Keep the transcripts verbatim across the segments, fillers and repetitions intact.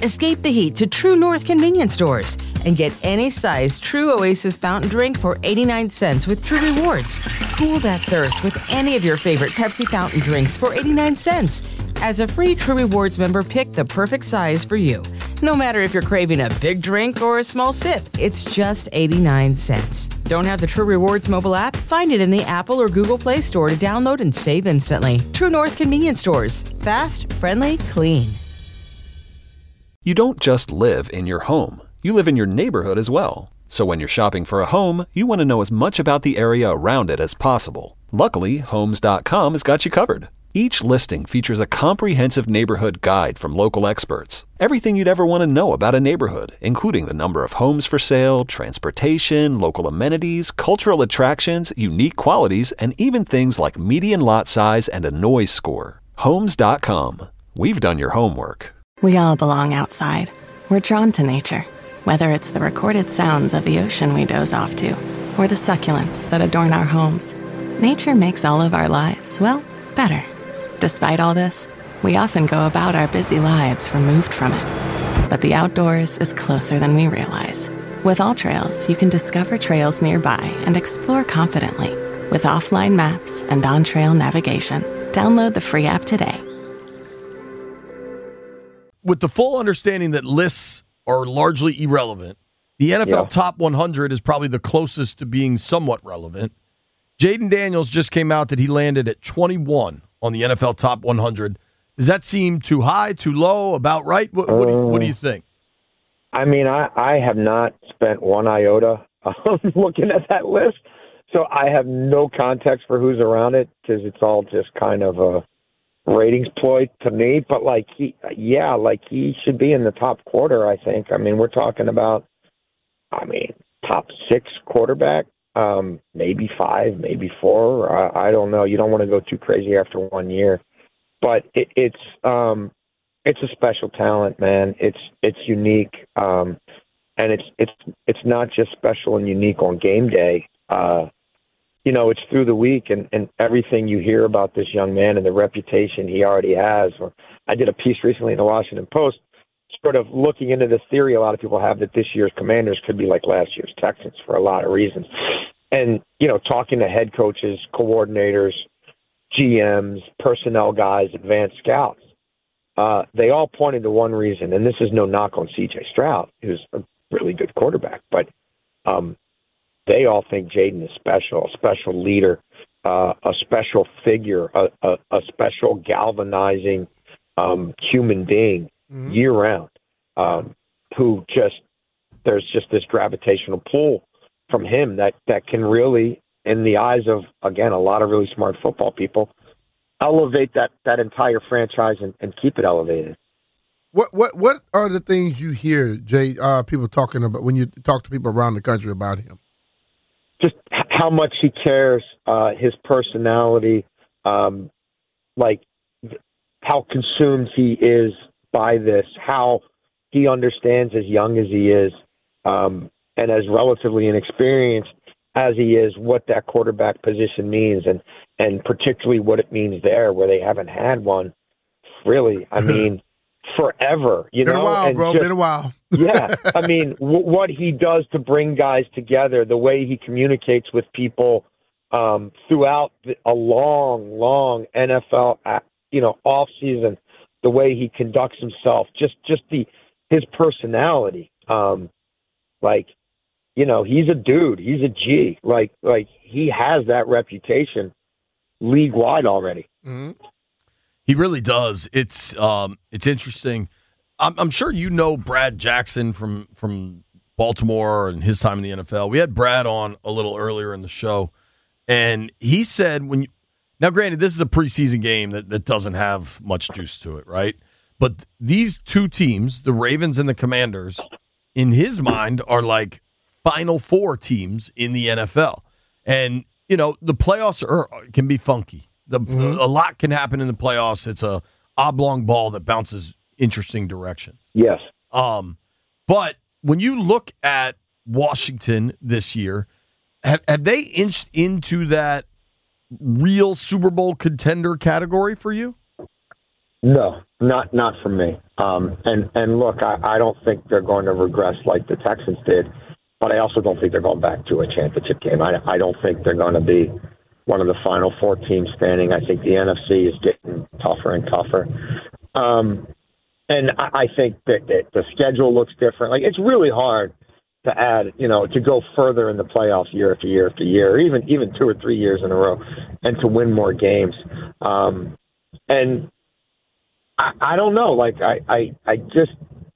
Escape the heat to True North convenience stores and get any size True Oasis fountain drink for eighty-nine cents with True Rewards. Cool that thirst with any of your favorite Pepsi fountain drinks for eighty-nine cents. As a free True Rewards member, pick the perfect size for you. No matter if you're craving a big drink or a small sip, it's just eighty-nine cents. Don't have the True Rewards mobile app? Find it in the Apple or Google Play Store to download and save instantly. True North convenience stores. Fast, friendly, clean. You don't just live in your home. You live in your neighborhood as well. So when you're shopping for a home, you want to know as much about the area around it as possible. Luckily, Homes dot com has got you covered. Each listing features a comprehensive neighborhood guide from local experts. Everything you'd ever want to know about a neighborhood, including the number of homes for sale, transportation, local amenities, cultural attractions, unique qualities, and even things like median lot size and a noise score. Homes dot com. We've done your homework. We all belong outside. We're drawn to nature, whether it's the recorded sounds of the ocean we doze off to, or the succulents that adorn our homes. Nature makes all of our lives, well, better. Despite all this, we often go about our busy lives removed from it. But the outdoors is closer than we realize. With AllTrails, you can discover trails nearby and explore confidently. With offline maps and on-trail navigation, download the free app today. With the full understanding that lists are largely irrelevant, the N F L yeah. Top one hundred is probably the closest to being somewhat relevant. Jaden Daniels just came out that he landed at twenty-one on the N F L Top one hundred. Does that seem too high, too low, about right? What, what, do, you, what do you think? I mean, I, I have not spent one iota um, looking at that list, so I have no context for who's around it because it's all just kind of a ratings ploy to me. But, like, he, yeah, like he should be in the top quarter, I think. I mean, we're talking about, I mean, top six quarterback. Um, maybe five, maybe four. I, I don't know. You don't want to go too crazy after one year, but it, it's um, it's a special talent, man. It's it's unique, um, and it's it's it's not just special and unique on game day. Uh, you know, it's through the week and, and everything you hear about this young man and the reputation he already has. Or I did a piece recently in the Washington Post, sort of looking into this theory a lot of people have that this year's Commanders could be like last year's Texans for a lot of reasons. And, you know, talking to head coaches, coordinators, G Ms, personnel guys, advanced scouts, uh, they all pointed to one reason, and this is no knock on C J Stroud, who's a really good quarterback, but um, they all think Jaden is special, a special leader, uh, a special figure, a, a, a special galvanizing um, human being mm-hmm. year-round, um, who just, there's just this gravitational pull from him that, that can really, in the eyes of, again, a lot of really smart football people, elevate that, that entire franchise and, and keep it elevated. What what what are the things you hear, Jay, uh, people talking about when you talk to people around the country about him? Just how much he cares, uh, his personality, um, like how consumed he is by this, how he understands as young as he is, um, and as relatively inexperienced as he is, what that quarterback position means, and, and particularly what it means there where they haven't had one, really, I mean, forever. You been know? a while, and bro, just, been a while. yeah, I mean, w- what he does to bring guys together, the way he communicates with people um, throughout the, a long, long N F L, you know, off season, the way he conducts himself, just just the his personality, um, like. You know, he's a dude. He's a G. Like, like he has that reputation league-wide already. Mm-hmm. He really does. It's um, it's interesting. I'm, I'm sure you know Brad Jackson from, from Baltimore and his time in the N F L. We had Brad on a little earlier in the show, and he said when you – now, granted, this is a preseason game that, that doesn't have much juice to it, right? But these two teams, the Ravens and the Commanders, in his mind are like – Final Four teams in the N F L. And, you know, the playoffs are can be funky. The, mm-hmm. A lot can happen in the playoffs. It's a oblong ball that bounces interesting directions. Yes. Um, but when you look at Washington this year, have, have they inched into that real Super Bowl contender category for you? No, not not for me. Um, and and look, I, I don't think they're going to regress like the Texans did, but I also don't think they're going back to a championship game. I, I don't think they're going to be one of the final four teams standing. I think the N F C is getting tougher and tougher. Um, and I, I think that, that the schedule looks different. Like, it's really hard to add, you know, to go further in the playoffs year after year after year, or even even two or three years in a row, and to win more games. Um, and I, I don't know, like I, I, I just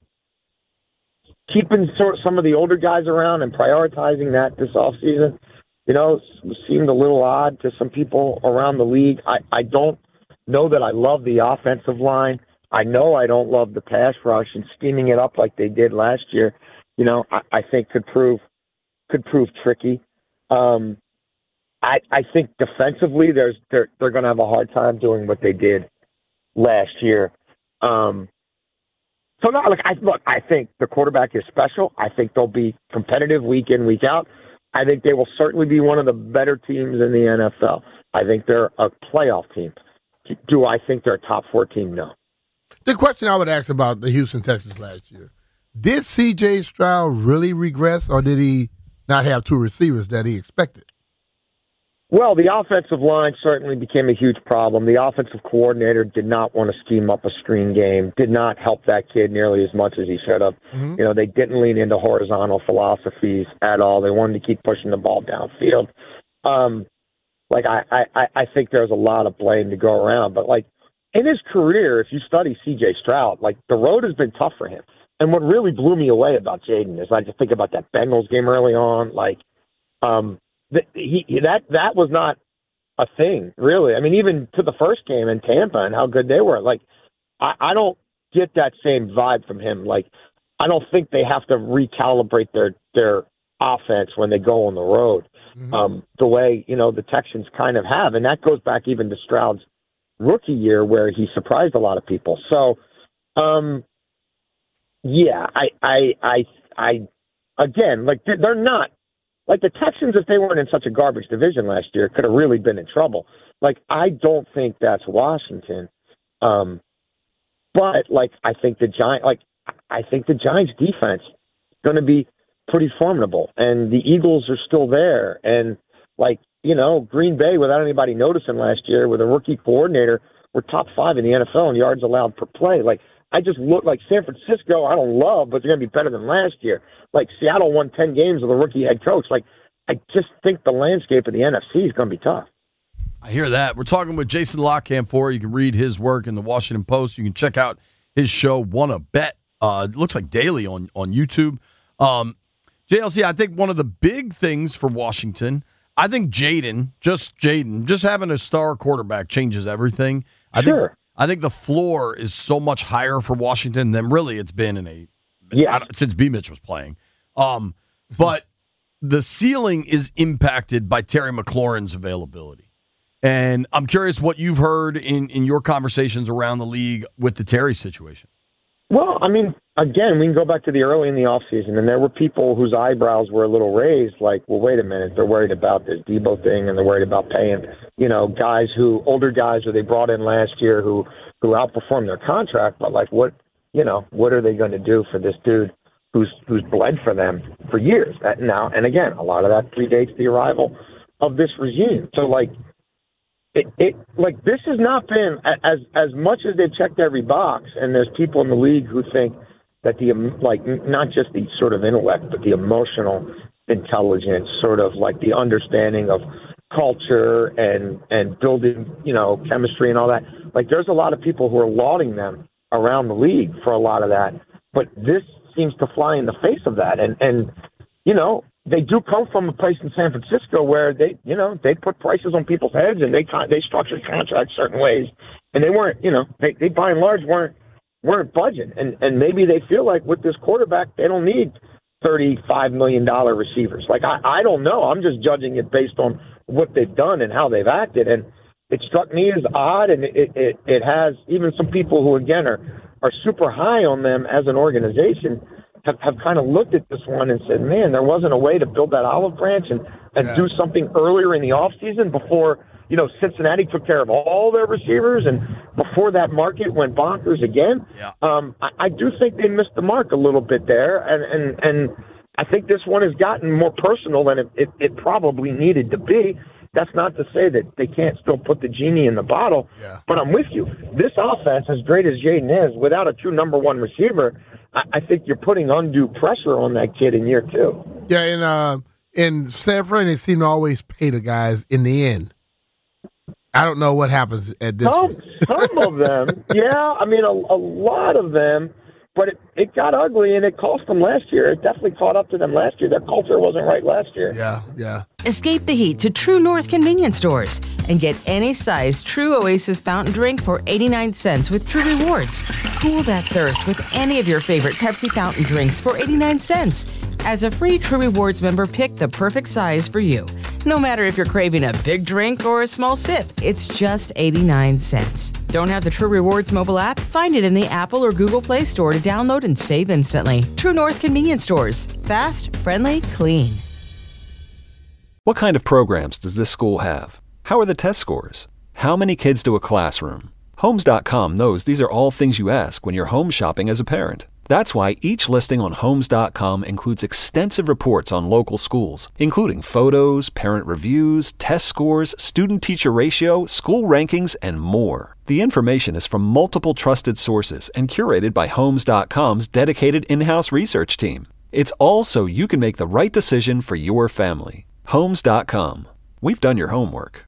keeping sort of some of the older guys around and prioritizing that this offseason, you know, seemed a little odd to some people around the league. I, I don't know that I love the offensive line. I know I don't love the pass rush, and scheming it up like they did last year, you know, I, I think could prove could prove tricky. Um, I I think defensively, there's they're they're going to have a hard time doing what they did last year. Um, so no, look, I look, I think the quarterback is special. I think they'll be competitive week in, week out. I think they will certainly be one of the better teams in the N F L. I think they're a playoff team. Do I think they're a top four team? No. The question I would ask about the Houston Texans last year, did C J Stroud really regress, or did he not have two receivers that he expected? Well, the offensive line certainly became a huge problem. The offensive coordinator did not want to scheme up a screen game, did not help that kid nearly as much as he should have. Mm-hmm. You know, they didn't lean into horizontal philosophies at all. They wanted to keep pushing the ball downfield. Um, like, I, I, I think there's a lot of blame to go around. But, like, in his career, if you study C J Stroud, like, the road has been tough for him. And what really blew me away about Jaden is I just think about that Bengals game early on. Like, um, the, he, that that was not a thing, really. I mean, even to the first game in Tampa and how good they were. Like, I, I don't get that same vibe from him. Like, I don't think they have to recalibrate their their offense when they go on the road, mm-hmm. um, the way, you know, the Texans kind of have. And that goes back even to Stroud's rookie year where he surprised a lot of people. So, um, yeah, I, I, I, I, again, like, they're not, like, the Texans, if they weren't in such a garbage division last year, could have really been in trouble. Like, I don't think that's Washington. Um, but, like, I think the Giants, like, I think the Giants defense is going to be pretty formidable. And the Eagles are still there. And, like, you know, Green Bay, without anybody noticing last year, with a rookie coordinator, were top five in the N F L in yards allowed per play. Like, I just look like San Francisco, I don't love, but they're going to be better than last year. Like, Seattle won ten games with a rookie head coach. Like, I just think the landscape of the N F C is going to be tough. I hear that. We're talking with Jason Lockhamfor. You can read his work in the Washington Post. You can check out his show, Wanna Bet. Uh, it looks like daily on, on YouTube. Um, J L C, I think one of the big things for Washington, I think Jaden, just Jaden, just having a star quarterback changes everything. I sure. think I think the floor is so much higher for Washington than really it's been in a yeah. since B. Mitch was playing. Um, but the ceiling is impacted by Terry McLaurin's availability. And I'm curious what you've heard in, in your conversations around the league with the Terry situation. Well, I mean, again, we can go back to the early in the offseason, and there were people whose eyebrows were a little raised, like, well, wait a minute, they're worried about this Debo thing, and they're worried about paying, you know, guys who, older guys who they brought in last year who, who outperformed their contract, but, like, what, you know, what are they going to do for this dude who's who's bled for them for years? That now, and again, a lot of that predates the arrival of this regime. So, like, It, it like this has not been as as much as they've checked every box, and there's people in the league who think that the like not just the sort of intellect, but the emotional intelligence, sort of like the understanding of culture and and building, you know, chemistry and all that. Like, there's a lot of people who are lauding them around the league for a lot of that, but this seems to fly in the face of that, and and you know. They do come from a place in San Francisco where they, you know, they put prices on people's heads, and they they structured contracts certain ways, and they weren't, you know, they, they by and large weren't weren't budget, and and maybe they feel like with this quarterback they don't need thirty-five million dollar receivers. Like, I I don't know, I'm just judging it based on what they've done and how they've acted, and it struck me as odd, and it it, it has even some people who again are are super high on them as an organization have, have kind of looked at this one and said, man, there wasn't a way to build that olive branch and, and Yeah. do something earlier in the offseason before, you know, Cincinnati took care of all their receivers and before that market went bonkers again. Yeah. Um, I, I do think they missed the mark a little bit there. And, and, and I think this one has gotten more personal than it, it, it probably needed to be. That's not to say that they can't still put the genie in the bottle, Yeah. but I'm with you. This offense, as great as Jaden is, without a true number one receiver, I, I think you're putting undue pressure on that kid in year two. Yeah, and uh, in San Fran, they seem to always pay the guys in the end. I don't know what happens at this Some, one. some of them, yeah, I mean, a, a lot of them, but it, it got ugly and it cost them last year. It definitely caught up to them last year. Their culture wasn't right last year. Yeah, yeah. Escape the heat to True North convenience stores and get any size True Oasis fountain drink for eighty-nine cents with True Rewards. Cool that thirst with any of your favorite Pepsi fountain drinks for eighty-nine cents. As a free True Rewards member, pick the perfect size for you. No matter if you're craving a big drink or a small sip, it's just eighty-nine cents. Don't have the True Rewards mobile app? Find it in the Apple or Google Play Store to download and save instantly. True North convenience stores. Fast, friendly, clean. What kind of programs does this school have? How are the test scores? How many kids do a classroom? Homes dot com knows these are all things you ask when you're home shopping as a parent. That's why each listing on Homes dot com includes extensive reports on local schools, including photos, parent reviews, test scores, student-teacher ratio, school rankings, and more. The information is from multiple trusted sources and curated by Homes dot com's dedicated in-house research team. It's all so you can make the right decision for your family. Homes dot com. We've done your homework.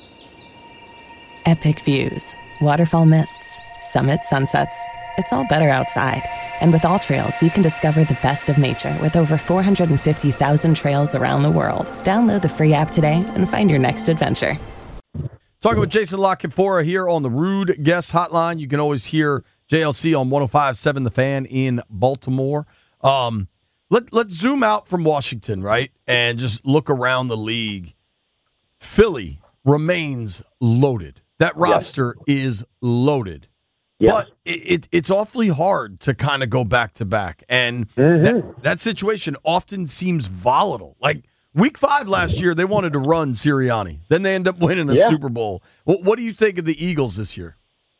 Epic views, waterfall mists, summit sunsets. It's all better outside. And with All Trails, you can discover the best of nature with over four hundred fifty thousand trails around the world. Download the free app today and find your next adventure. Talking with Jason La Canfora here on the Rude Guest Hotline. You can always hear J L C on one oh five point seven The Fan in Baltimore. Um, let, let's zoom out from Washington, right, and just look around the league. Philly remains loaded. That roster yes. is loaded. Yes. But it, it, it's awfully hard to kind of go back to back. And mm-hmm. that, that situation often seems volatile. Like week five last year, they wanted to run Sirianni. Then they end up winning a yeah. Super Bowl. Well, what do you think of the Eagles this year?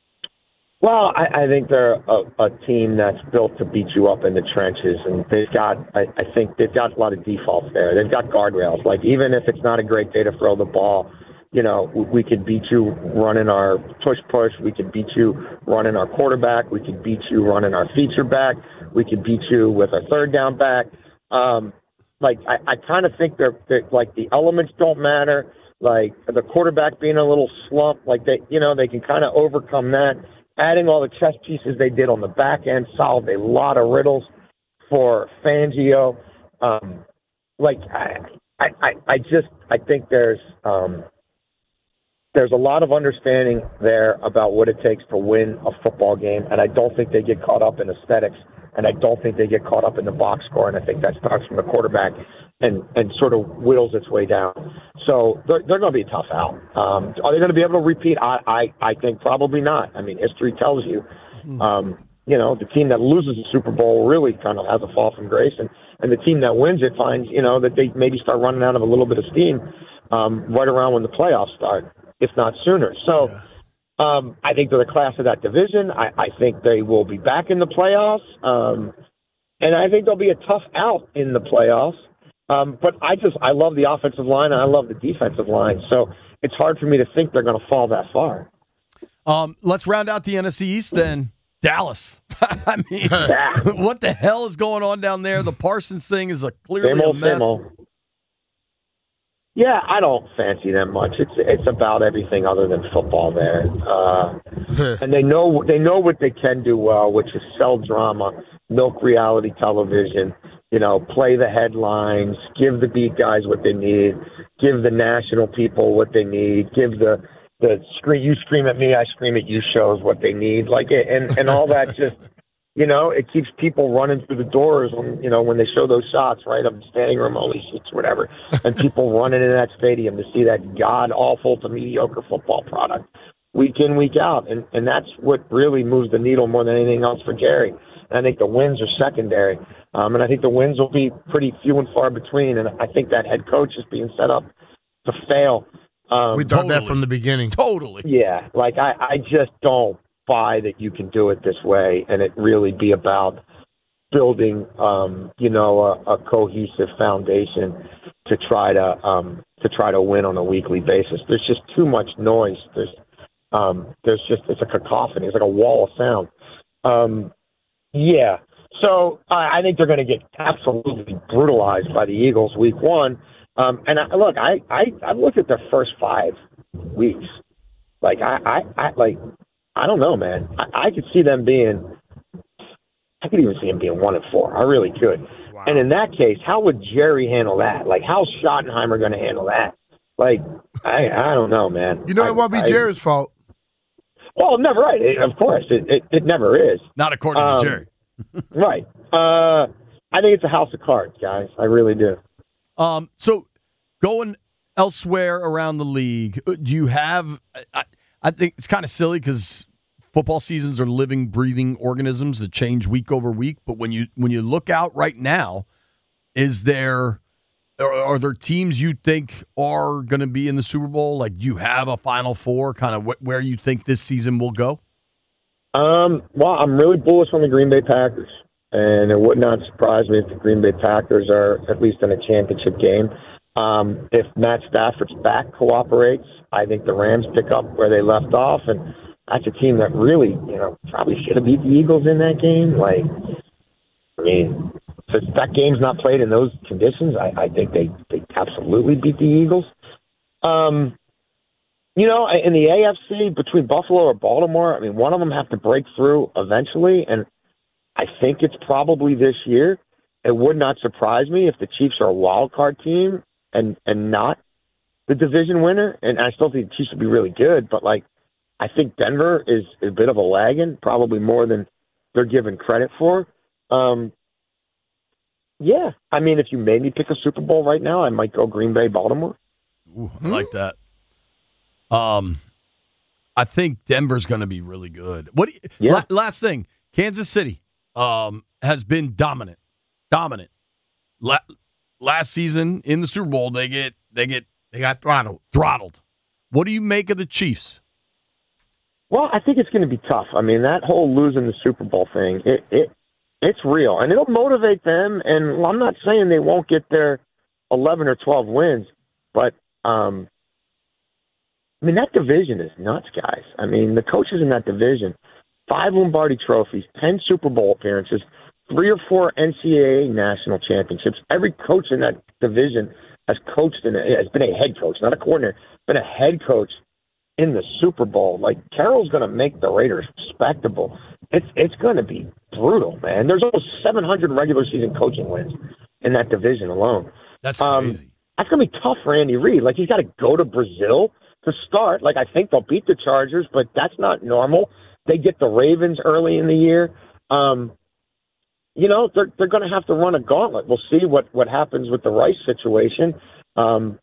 Well, I, I think they're a, a team that's built to beat you up in the trenches. And they've got, I, I think they've got a lot of defaults there. They've got guardrails. Like even if it's not a great day to throw the ball, you know, we could beat you running our push-push. We could beat you running our quarterback. We could beat you running our feature back. We could beat you with our third down back. Um, like, I, I kind of think they're, they're, like, the elements don't matter. Like, the quarterback being a little slump, like, they, you know, they can kind of overcome that. Adding all the chess pieces they did on the back end solved a lot of riddles for Fangio. Um, like, I, I, I just, I think there's, um, There's a lot of understanding there about what it takes to win a football game, and I don't think they get caught up in aesthetics, and I don't think they get caught up in the box score, and I think that starts from the quarterback and, and sort of whittles its way down. So they're, they're going to be a tough out. Um, are they going to be able to repeat? I, I, I think probably not. I mean, history tells you, um, you know, the team that loses the Super Bowl really kind of has a fall from grace, and, and the team that wins it finds, you know, that they maybe start running out of a little bit of steam um, right around when the playoffs start, if not sooner. So yeah. um, I think they're the class of that division. I, I think they will be back in the playoffs. Um, and I think they'll be a tough out in the playoffs. Um, but I just, I love the offensive line and I love the defensive line. So it's hard for me to think they're going to fall that far. Um, let's round out the N F C East then. Dallas. I mean, what the hell is going on down there? The Parsons thing is a clearly same old, a mess. Same old. Yeah, I don't fancy them much. It's it's about everything other than football there, uh, and they know they know what they can do well, which is sell drama, milk reality television. You know, play the headlines, give the beat guys what they need, give the national people what they need, give the the scream you scream at me, I scream at you shows what they need, like and and all that just. You know, it keeps people running through the doors when, you know, when they show those shots, right, of standing room only seats, whatever, and people running into that stadium to see that god-awful to mediocre football product week in, week out. And, and that's what really moves the needle more than anything else for Jerry. And I think the wins are secondary. Um, and I think the wins will be pretty few and far between. And I think that head coach is being set up to fail. Um, we thought totally. that from the beginning. Totally. Yeah, like I, I just don't buy that you can do it this way and it really be about building, um, you know, a, a cohesive foundation to try to um, to try to win on a weekly basis. There's just too much noise. There's um, there's just it's a cacophony. It's like a wall of sound. Um, yeah. So I, I think they're going to get absolutely brutalized by the Eagles week one. Um, and I, look, I, I, I've looked at their first five weeks. Like, I, I, I like, I don't know, man. I, I could see them being, I could even see them being one and four. I really could. Wow. And in that case, how would Jerry handle that? Like, how's Schottenheimer going to handle that? Like, I, I don't know, man. You know, it won't be I, Jerry's fault. Well, never right. It, of course, it, it, it never is. Not according um, to Jerry. Right. Uh, I think it's a house of cards, guys. I really do. Um, so going elsewhere around the league, do you have I, I think it's kind of silly because football seasons are living, breathing organisms that change week over week. But when you when you look out right now, is there are, are there teams you think are going to be in the Super Bowl? Like, do you have a Final Four, kind of wh- where you think this season will go? Um, well, I'm really bullish on the Green Bay Packers, and it would not surprise me if the Green Bay Packers are at least in a championship game. Um, if Matt Stafford's back cooperates, I think the Rams pick up where they left off, and that's a team that really, you know, probably should have beat the Eagles in that game. Like, I mean, if that game's not played in those conditions, I, I think they, they absolutely beat the Eagles. Um, you know, in the A F C, between Buffalo or Baltimore, I mean, one of them have to break through eventually, and I think it's probably this year. It would not surprise me if the Chiefs are a wild card team and, and not the division winner. And I still think the Chiefs would be really good, but, like, I think Denver is a bit of a lagging, probably more than they're given credit for. Um, yeah, I mean, if you made me pick a Super Bowl right now, I might go Green Bay, Baltimore. Ooh, I like that. Um, I think Denver's going to be really good. What? Do you, yeah. la- last thing, Kansas City um, has been dominant, dominant. La- last season in the Super Bowl, they get they get They got throttled. throttled. What do you make of the Chiefs? Well, I think it's going to be tough. I mean, that whole losing the Super Bowl thing, it, it it's real, and it'll motivate them. And I'm not saying they won't get their eleven or twelve wins, but um, I mean, that division is nuts, guys. I mean, the coaches in that division, five Lombardi trophies, ten Super Bowl appearances, three or four N C double A national championships. Every coach in that division has coached in a, has been a head coach, not a coordinator, been a head coach in the Super Bowl. Like, Carroll's going to make the Raiders respectable. It's it's going to be brutal, man. There's almost seven hundred regular season coaching wins in that division alone. That's um, crazy. That's going to be tough for Andy Reid. Like, he's got to go to Brazil to start. Like, I think they'll beat the Chargers, but that's not normal. They get the Ravens early in the year. Um, you know, they're they're going to have to run a gauntlet. We'll see what, what happens with the Rice situation. Um,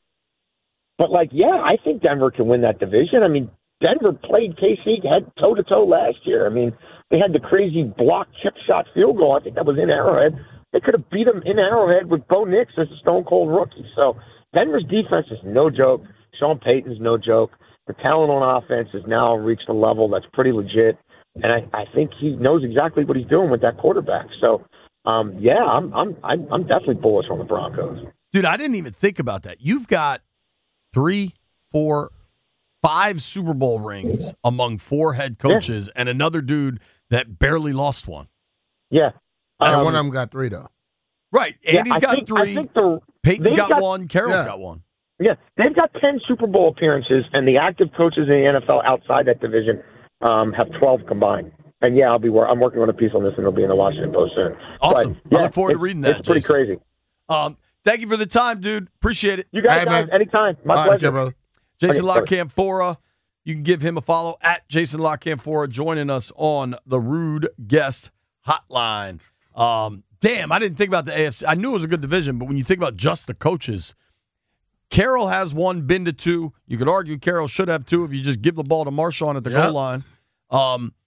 but, like, yeah, I think Denver can win that division. I mean, Denver played K C head toe-to-toe last year. I mean, they had the crazy block chip shot field goal. I think that was in Arrowhead. They could have beat them in Arrowhead with Bo Nix as a stone-cold rookie. So Denver's defense is no joke. Sean Payton's no joke. The talent on offense has now reached a level that's pretty legit, and I, I think he knows exactly what he's doing with that quarterback. So, um, yeah, I'm I'm I'm I'm definitely bullish on the Broncos. Dude, I didn't even think about that. You've got three, four, five Super Bowl rings among four head coaches, yeah, and another dude that barely lost one. Yeah, And um, one of them got three, though. Right. yeah, Andy's I got think, three. I think the, Peyton's got, got one. Carroll's yeah. got one. Yeah, they've got ten Super Bowl appearances, and the active coaches in the N F L outside that division um, have twelve combined. And yeah, I'll be. I'm working on a piece on this, and it'll be in the Washington Post soon. Awesome. But, yeah, I look forward to reading that. It's pretty Jason. crazy. Um, thank you for the time, dude. Appreciate it. You guys, Hey, guys man. anytime. My All right, pleasure. okay, brother. Jason Okay, LaCanfora. You can give him a follow at Jason LaCanfora, joining us on the Rude Guest Hotline. Um, damn, I didn't think about the A F C. I knew it was a good division, but when you think about just the coaches, Carroll has one, been to two. You could argue Carroll should have two if you just give the ball to Marshawn at the Yep. goal line. Um,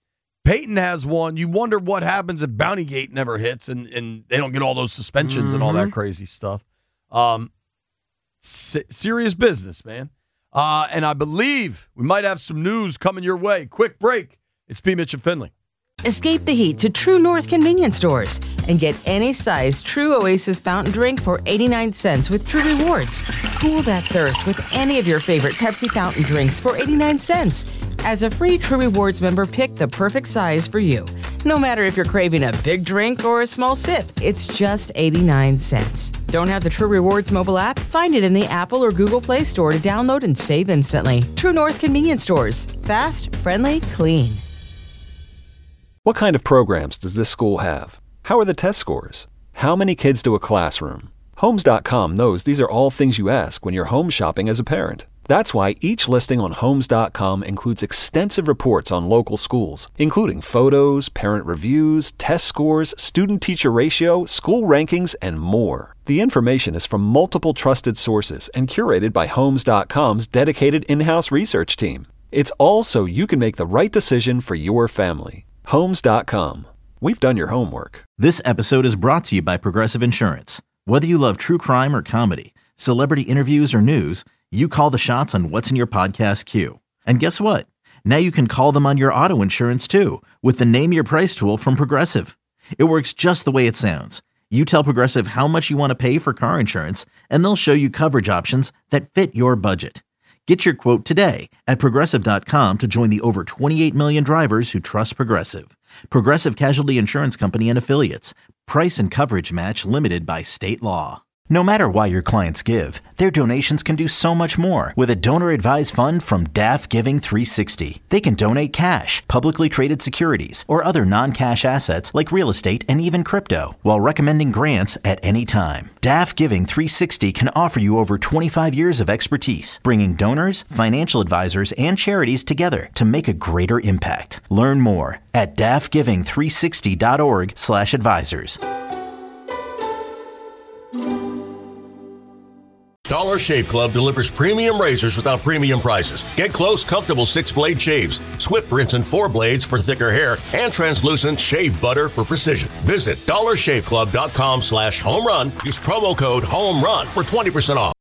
Peyton has one. You wonder what happens if Bountygate never hits and, and they don't get all those suspensions mm-hmm. and all that crazy stuff. Um, se- serious business, man. Uh, and I believe we might have some news coming your way. Quick break. It's P. Mitch and Finley. Escape the heat to True North convenience stores and get any size True Oasis fountain drink for eighty-nine cents with True Rewards. Cool that thirst with any of your favorite Pepsi fountain drinks for eighty-nine cents. As a free True Rewards member, pick the perfect size for you. No matter if you're craving a big drink or a small sip, it's just eighty-nine cents. Don't have the True Rewards mobile app? Find it in the Apple or Google Play Store to download and save instantly. True North convenience stores. Fast, friendly, clean. What kind of programs does this school have? How are the test scores? How many kids do a classroom? Homes dot com knows these are all things you ask when you're home shopping as a parent. That's why each listing on Homes dot com includes extensive reports on local schools, including photos, parent reviews, test scores, student-teacher ratio, school rankings, and more. The information is from multiple trusted sources and curated by Homes dot com's dedicated in-house research team. It's all so you can make the right decision for your family. Homes dot com. We've done your homework. This episode is brought to you by Progressive Insurance. Whether you love true crime or comedy, celebrity interviews or news, you call the shots on what's in your podcast queue. And guess what? Now you can call them on your auto insurance too with the Name Your Price tool from Progressive. It works just the way it sounds. You tell Progressive how much you want to pay for car insurance, and they'll show you coverage options that fit your budget. Get your quote today at Progressive dot com to join the over twenty-eight million drivers who trust Progressive. Progressive Casualty Insurance Company and Affiliates. Price and coverage match limited by state law. No matter why your clients give, their donations can do so much more with a donor-advised fund from D A F Giving three sixty. They can donate cash, publicly traded securities, or other non-cash assets like real estate and even crypto, while recommending grants at any time. D A F Giving three sixty can offer you over twenty-five years of expertise, bringing donors, financial advisors, and charities together to make a greater impact. Learn more at D A F giving three sixty dot org slash advisors. Dollar Shave Club delivers premium razors without premium prices. Get close, comfortable six-blade shaves, swift rinse and four blades for thicker hair, and translucent shave butter for precision. Visit dollar shave club dot com slash home run. Use promo code HOME RUN for twenty percent off.